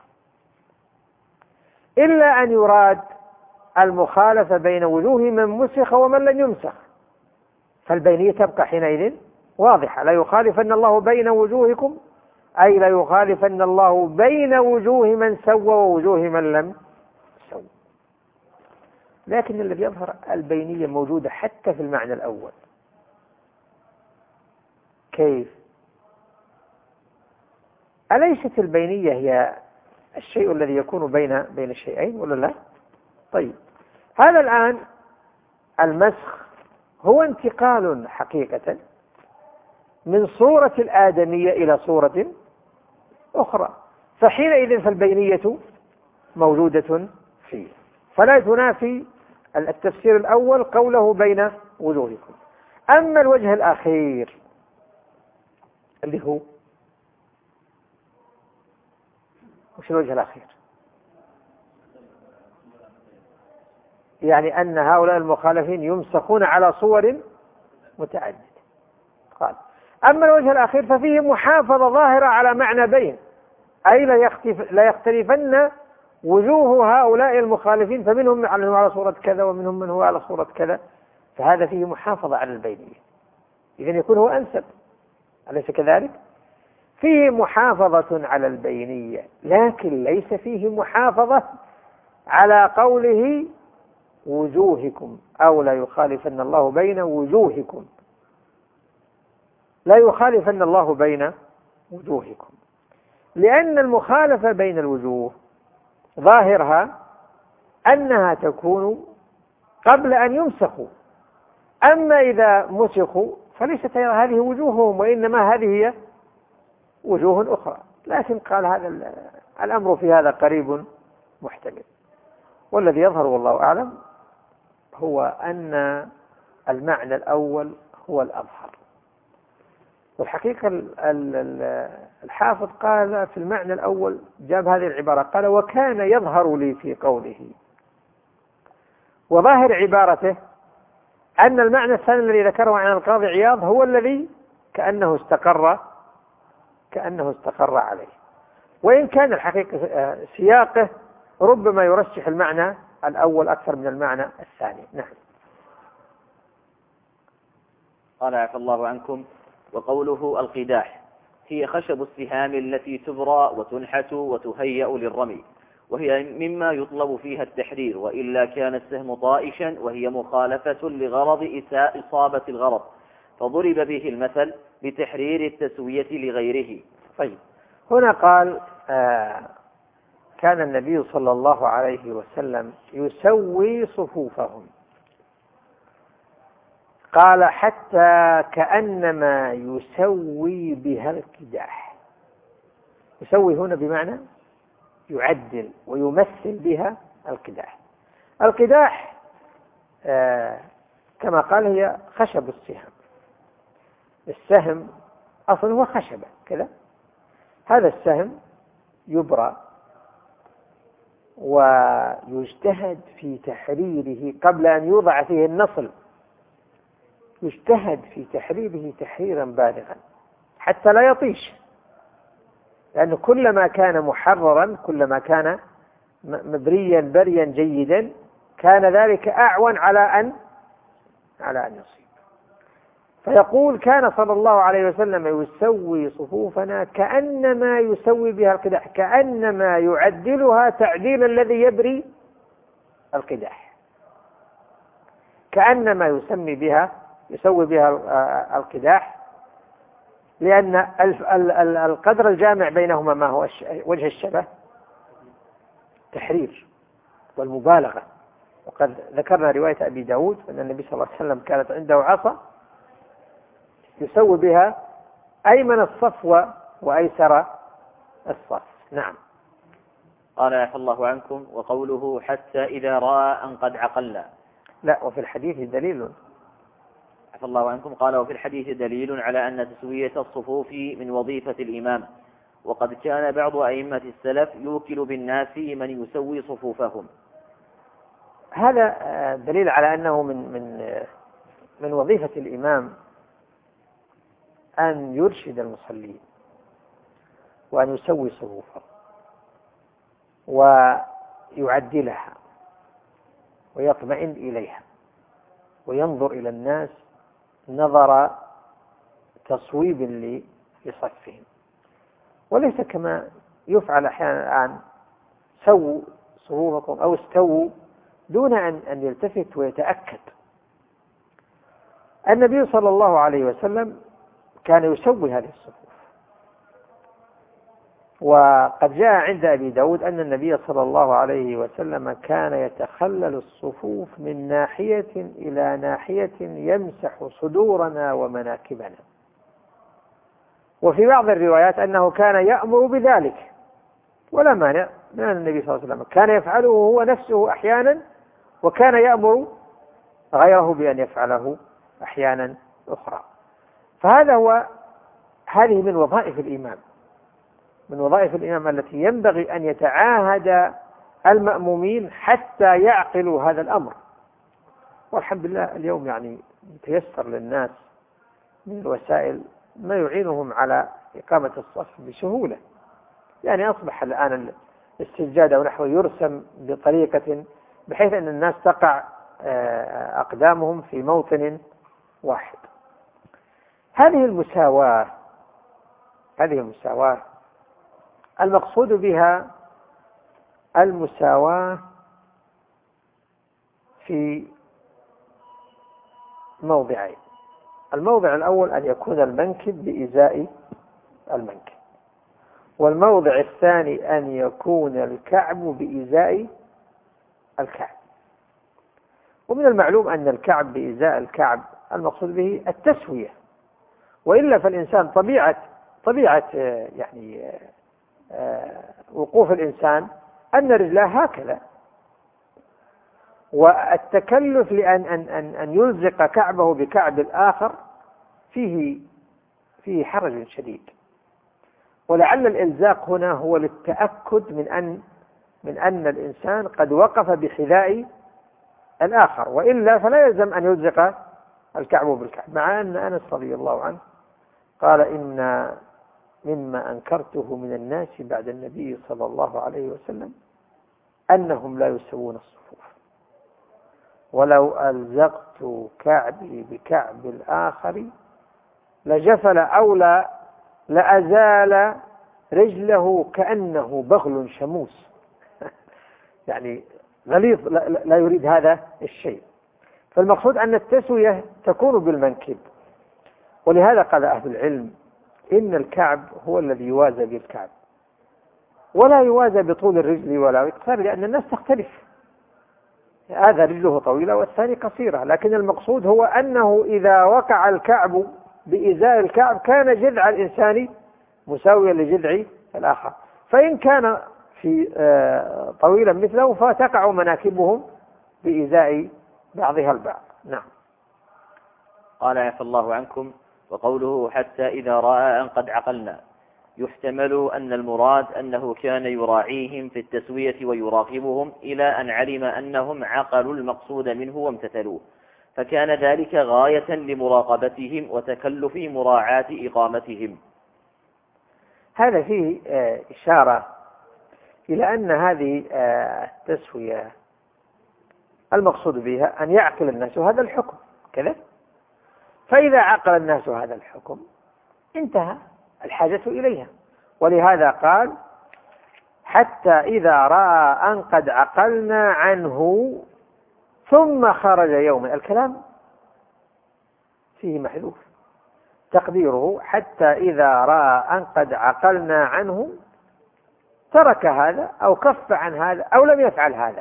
إلا أن يراد المخالفة بين وجوه من مسخ ومن لم يمسخ، فالبينية تبقى حينئذ واضحة. لا يخالفن الله بين وجوهكم أي لا يخالفن الله بين وجوه من سوى ووجوه من لم سوى. لكن الذي يظهر البينية موجودة حتى في المعنى الأول. كيف؟ أليست البينية هي الشيء الذي يكون بين بين الشيئين ولا لا؟ طيب، هذا الآن المسخ هو انتقال حقيقة من صورة الآدمية إلى صورة أخرى، فحينئذ فالبينية موجودة فيه، فلا تنافي التفسير الأول قوله بين وجوهكم. أما الوجه الأخير اللي هو وش الوجه الأخير؟ يعني أن هؤلاء المخالفين يمسخون على صور متعددة. قال أما الوجه الأخير ففيه محافظة ظاهرة على معنى بين، أي لا يختلف لا يختلفن وجوه هؤلاء المخالفين، فمنهم من هو على صورة كذا ومنهم من هو على صورة كذا، فهذا فيه محافظة على البينية، إذن يكون هو أنسب، أليس كذلك؟ فيه محافظة على البينية، لكن ليس فيه محافظة على قوله وجوهكم أو لا يخالفن الله بين وجوهكم، لا يخالفن الله بين وجوهكم، لأن المخالفة بين الوجوه ظاهرها أنها تكون قبل أن يمسخوا، أما إذا مسخوا فليست هذه وجوههم، وإنما هذه هي وجوه أخرى. لكن قال هذا الأمر في هذا قريب محتمل، والذي يظهر والله أعلم هو أن المعنى الأول هو الأظهر. والحقيقة الحافظ قال في المعنى الأول جاب هذه العبارة، قال وكان يظهر لي في قوله، وظاهر عبارته أن المعنى الثاني الذي ذكره عن القاضي عياض هو الذي كأنه استقر كأنه استقر عليه، وإن كان الحقيقة سياقه ربما يرشح المعنى الأول أكثر من المعنى الثاني. نعم. قال عفى الله عنكم. وقوله القداح هي خشب السهام التي تبرى وتنحت وتهيأ للرمي، وهي مما يطلب فيها التحرير، وإلا كان السهم طائشا، وهي مخالفة لغرض إصابة الغرض، فضرب به المثل بتحرير التسوية لغيره. طيب، هنا قال آه كان النبي صلى الله عليه وسلم يسوي صفوفهم، قال حتى كأنما يسوي بها القداح. يسوي هنا بمعنى يعدل ويمثل بها القداح. القداح آه كما قال هي خشب السهم، السهم أصلا هو خشبة كذا، هذا السهم يبرى ويجتهد في تحريره قبل أن يوضع فيه النصل، يجتهد في تحريره تحريرا بالغا حتى لا يطيش، لأنه كلما كان محررا كلما كان مبريا بريا جيدا كان ذلك أعون على أن على أن يصيب. فيقول كان صلى الله عليه وسلم يسوي صفوفنا كأنما يسوي بها القداح، كأنما يعدلها تعديل الذي يبري القداح، كأنما يسمي بها يسوي بها القداح، لأن القدر الجامع بينهما ما هو وجه الشبه؟ تحرير والمبالغة. وقد ذكرنا رواية أبي داود أن النبي صلى الله عليه وسلم كانت عنده عصا يسوي بها أيمن الصف وأيسر الصف. نعم. قال عفى الله عنكم. وقوله حتى إذا رأى أن قد عقلنا. لا، وفي الحديث دليل. عفى الله عنكم. قال وفي الحديث دليل على أن تسوية الصفوف من وظيفة الإمام، وقد كان بعض أئمة السلف يوكل بالناس من يسوي صفوفهم. هذا دليل على أنه من من من وظيفة الإمام أن يرشد المصلين وأن يسوي صفوفهم ويعدلها ويطمئن إليها وينظر إلى الناس نظر تصويب لصفهم، وليس كما يفعل أحيانا الآن سووا صفوفكم أو استووا دون أن أن يلتفت ويتأكد. النبي صلى الله عليه وسلم كان يسوي هذه الصفوف، وقد جاء عند أبي داود أن النبي صلى الله عليه وسلم كان يتخلل الصفوف من ناحية إلى ناحية يمسح صدورنا ومناكبنا. وفي بعض الروايات أنه كان يأمر بذلك ولا مانع من النبي صلى الله عليه وسلم، كان يفعله هو نفسه أحيانا وكان يأمر غيره بأن يفعله أحيانا أخرى. فهذا هو هذه من وظائف الإمام من وظائف الإمام التي ينبغي أن يتعاهد المأمومين حتى يعقلوا هذا الأمر. والحمد لله اليوم يعني يتيسر للناس من الوسائل ما يعينهم على إقامة الصف بسهولة، يعني أصبح الآن السجادة أو نحوه يرسم بطريقة بحيث أن الناس تقع أقدامهم في موطن واحد. هذه المساواة هذه المساواة المقصود بها المساواة في موضعين. الموضع الأول أن يكون المنكب بإزاء المنكب، والموضع الثاني أن يكون الكعب بإزاء الكعب. ومن المعلوم أن الكعب بإزاء الكعب المقصود به التسوية، وإلا فالإنسان طبيعة طبيعة يعني وقوف الإنسان أن رجله هكذا، والتكلف لأن أن أن أن يلزق كعبه بكعب الآخر فيه فيه حرج شديد. ولعل الإلزاق هنا هو للتأكد من أن من أن الإنسان قد وقف بحذاء الآخر، وإلا فلا يلزم أن يلزق الكعب بالكعب. مع أن أنس رضي الله عنه قال إن مما أنكرته من الناس بعد النبي صلى الله عليه وسلم أنهم لا يسوون الصفوف، ولو ألزقت كعبي بكعب الآخر لجفل أو لا لأزال رجله كأنه بغل شموس يعني غليظ لا يريد هذا الشيء. فالمقصود أن التسوية تكون بالمنكب، ولهذا قال أهل العلم إن الكعب هو الذي يوازى بالكعب، ولا يوازى بطول الرجل ولا بقصار، لأن الناس تختلف، هذا رجله طويلة والثاني قصيرة. لكن المقصود هو أنه إذا وقع الكعب بإزاء الكعب كان جذع الإنسان مساويا لجذع الآخر، فإن كان في طويلا مثله فتقع مناكبهم بإزاء بعضها البعض. نعم. قال عفى الله عنكم. وقوله حتى إذا رأى أن قد عقلنا، يحتمل أن المراد أنه كان يراعيهم في التسوية ويراقبهم إلى أن علم أنهم عقلوا المقصود منه وامتثلوه، فكان ذلك غاية لمراقبتهم وتكلف مراعاة إقامتهم. هذا فيه إشارة إلى أن هذه التسوية المقصود بها أن يعقل الناس هذا الحكم كذا، فإذا عقل الناس هذا الحكم انتهى الحاجة إليها. ولهذا قال حتى إذا رأى أن قد عقلنا عنه ثم خرج يوما. الكلام فيه محذوف، تقديره حتى إذا رأى أن قد عقلنا عنه ترك هذا أو كف عن هذا أو لم يفعل هذا،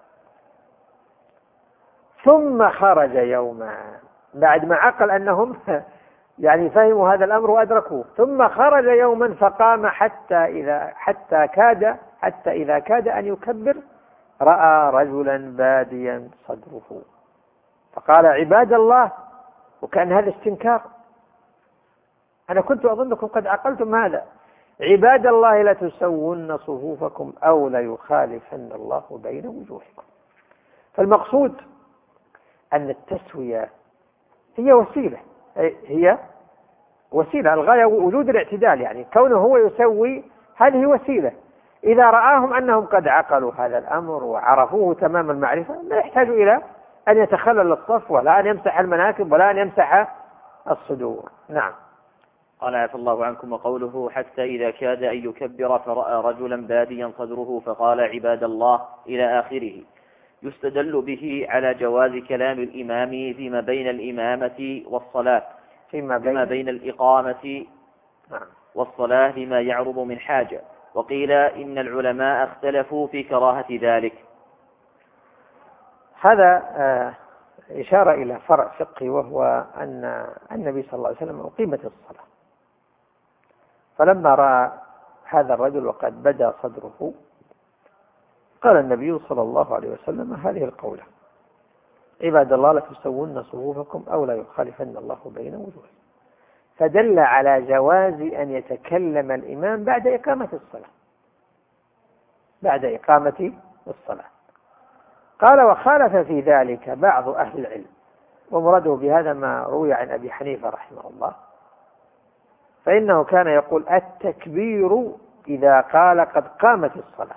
ثم خرج يوما بعد ما عقل أنهم يعني فهموا هذا الأمر وأدركوه، ثم خرج يوما فقام حتى إذا حتى كاد حتى إذا كاد أن يكبر رأى رجلا باديا صدره فقال عباد الله، وكان هذا استنكار، أنا كنت أظنكم قد عقلتم هذا، عباد الله لا تسوون صفوفكم أو لا يخالفن الله بين وجوهكم. فالمقصود أن التسوية هي وسيلة، هي وسيلة، الغاية وجود الاعتدال، يعني كونه هو يسوي هذه وسيلة. إذا رآهم أنهم قد عقلوا هذا الأمر وعرفوه تمام المعرفة لا يحتاج إلى أن يتخلل الصف ولا أن يمسح المناكب ولا أن يمسح الصدور. نعم. قال عفى الله عنكم. وقوله حتى إذا كاد أن يكبر فرأى رجلا باديا صدره فقال عباد الله إلى آخره، يستدل به على جواز كلام الإمام فيما بين الإمامة والصلاة فيما بين, فيما بين الإقامة والصلاة لما يعرض من حاجة. وقيل إن العلماء اختلفوا في كراهة ذلك. هذا إشارة إلى فرع فقهي، وهو أن النبي صلى الله عليه وسلم أقيمت الصلاة، فلما رأى هذا الرجل وقد بدا صدره قال النبي صلى الله عليه وسلم هذه القولة: عباد الله لا تسوون صفوفكم أو لا يخالفن الله بين وجوهكم. فدل على جواز أن يتكلم الإمام بعد إقامة الصلاة، بعد إقامة الصلاة. قال: وخالف في ذلك بعض أهل العلم، ومراده بهذا ما روي عن أبي حنيفة رحمه الله، فإنه كان يقول التكبير إذا قال قد قامت الصلاة.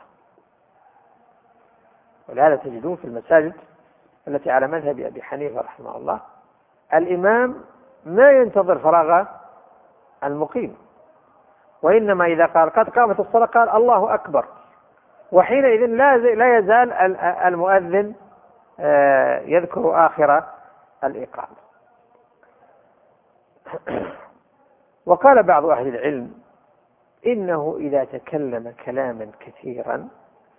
ولهذا تجدون في المساجد التي على مذهب أبي حنيفة رحمه الله الإمام ما ينتظر فراغ المقيم، وإنما إذا قال قد قامت الصلاة قال الله أكبر، وحينئذ لا لا يزال المؤذن يذكر آخر الإقامة. وقال بعض أهل العلم إنه إذا تكلم كلاما كثيرا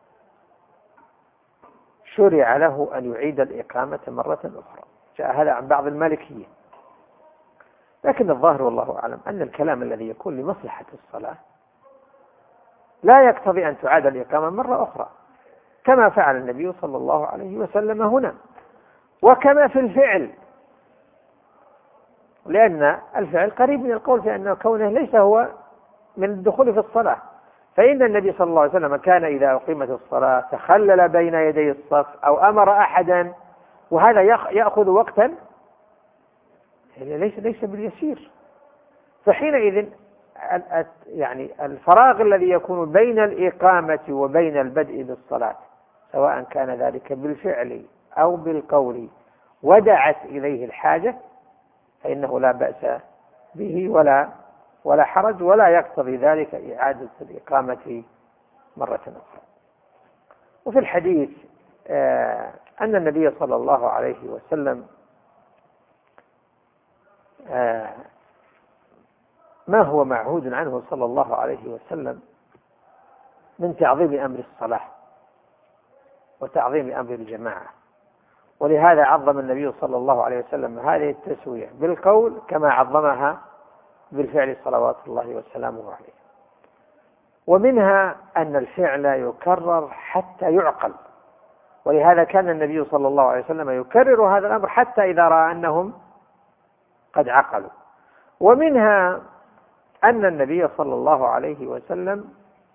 شرع له أن يعيد الإقامة مرة أخرى. جاء هذا عن بعض المالكية، لكن الظاهر والله أعلم أن الكلام الذي يكون لمصلحة الصلاة لا يقتضي أن تعاد الإقامة مرة أخرى، كما فعل النبي صلى الله عليه وسلم هنا، وكما في الفعل، لأن الفعل قريب من القول في أنه كونه ليس هو من الدخول في الصلاة. فإن النبي صلى الله عليه وسلم كان إذا أقيمت الصلاة تخلل بين يدي الصف أو أمر أحدا، وهذا يأخذ وقتا ليس ليس باليسير. فحينئذ يعني الفراغ الذي يكون بين الإقامة وبين البدء بالصلاة، سواء كان ذلك بالفعل أو بالقول ودعت إليه الحاجة، فإنه لا بأس به ولا ولا حرج، ولا يقتضي ذلك إعادة الإقامة مرة أخرى. وفي الحديث آه أن النبي صلى الله عليه وسلم آه ما هو معهود عنه صلى الله عليه وسلم من تعظيم أمر الصلاة وتعظيم أمر الجماعة، ولهذا عظم النبي صلى الله عليه وسلم هذه التسوية بالقول كما عظمها بالفعل صلوات الله وسلامه عليه. ومنها أن الفعل يكرر حتى يعقل، ولهذا كان النبي صلى الله عليه وسلم يكرر هذا الأمر حتى إذا رأى أنهم قد عقلوا. ومنها أن النبي صلى الله عليه وسلم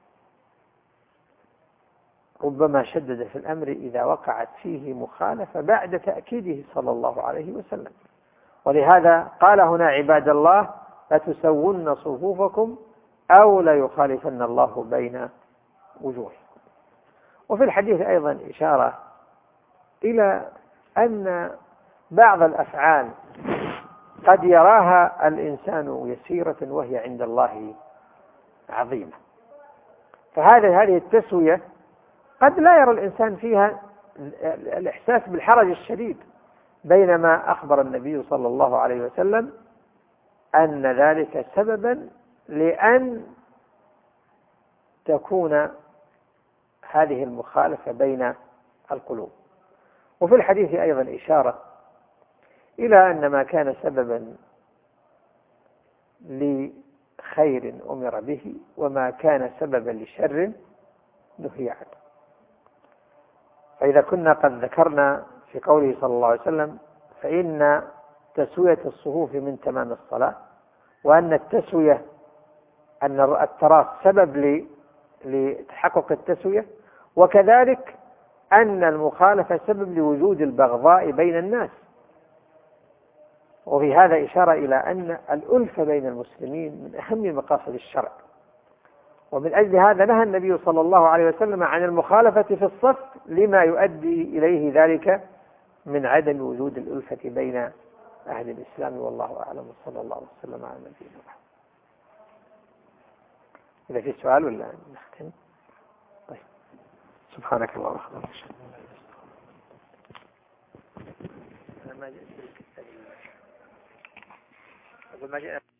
ربما شدد في الأمر إذا وقعت فيه مخالفة بعد تأكيده صلى الله عليه وسلم، ولهذا قال هنا عباد الله لتسون صفوفكم أو لا يخالفن الله بين وجوهكم. وفي الحديث أيضا إشارة إلى أن بعض الأفعال قد يراها الإنسان يسيرة وهي عند الله عظيمة، فهذه هذه التسوية قد لا يرى الإنسان فيها الإحساس بالحرج الشديد، بينما أخبر النبي صلى الله عليه وسلم أن ذلك سببا لأن تكون هذه المخالفة بين القلوب. وفي الحديث أيضا إشارة إلى أن ما كان سببا لخير أمر به وما كان سببا لشر نهي عنه. فإذا كنا قد ذكرنا في قوله صلى الله عليه وسلم فإن تسوية الصفوف من تمام الصلاة، وأن التسوية أن التراص سبب لتحقق التسوية، وكذلك أن المخالفة سبب لوجود البغضاء بين الناس. وفي هذا إشارة إلى أن الألفة بين المسلمين من أهم مقاصد الشرع، ومن أجل هذا نهى النبي صلى الله عليه وسلم عن المخالفة في الصف لما يؤدي إليه ذلك من عدم وجود الألفة بين أهل الإسلام. والله أعلم، وصلى الله وسلم على نبينا محمد. إذا في سؤال ولا نختم؟ طيب، سبحانك اللهم وبحمدك.